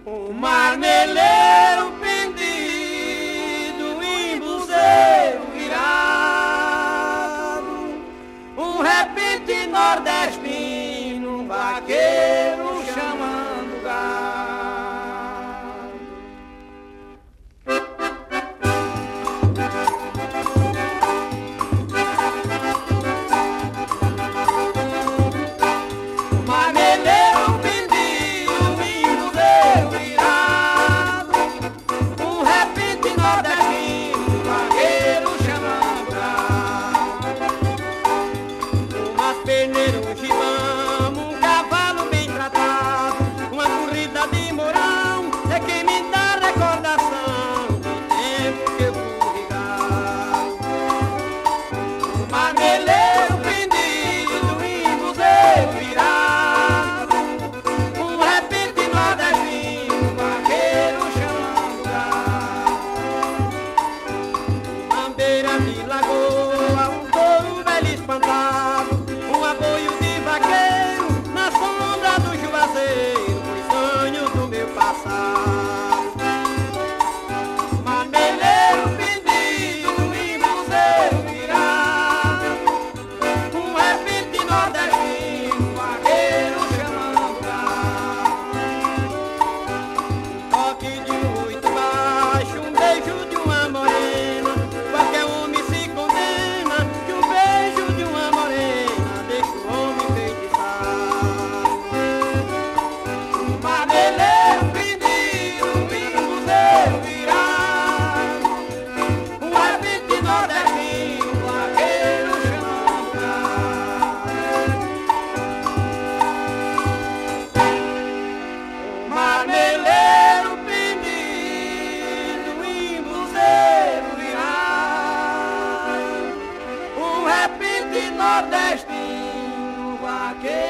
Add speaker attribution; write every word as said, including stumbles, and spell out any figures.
Speaker 1: O marmeleiro pendido, embuzeiro virado, um repente nordestino, vaqueiro chamando gado. Marmeleiro pendido, embuzeiro virado, um repente nordestino, vaqueiro chamando gado. Umas peneiras, um gibão, um cavalo bem tratado, uma corrida de mourão, é quem me dá recordação do tempo que eu fui gado. Marmeleiro pendido, embuzeiro virado, um repente nordestino, vaqueiro chamando gado. Uma beira de lagoa, um touro velho espantado, um aboio de vaqueiro na sombra do juazeiro, foi sonho do meu passado. Marmeleiro pendido, embuzeiro virado, um repente nordestino, vaqueiro chamando gado. Toque de um oito baixo, um beijo de uma morena, qualquer homem se condena, que um beijo de uma morena deixa o homem feitiçado. Marmeleiro pendido, embuzeiro virado, um repente nordestino, vaqueiro chamando gado. Marmeleiro pendido, embuzeiro virado, um repente nordestino, vaqueiro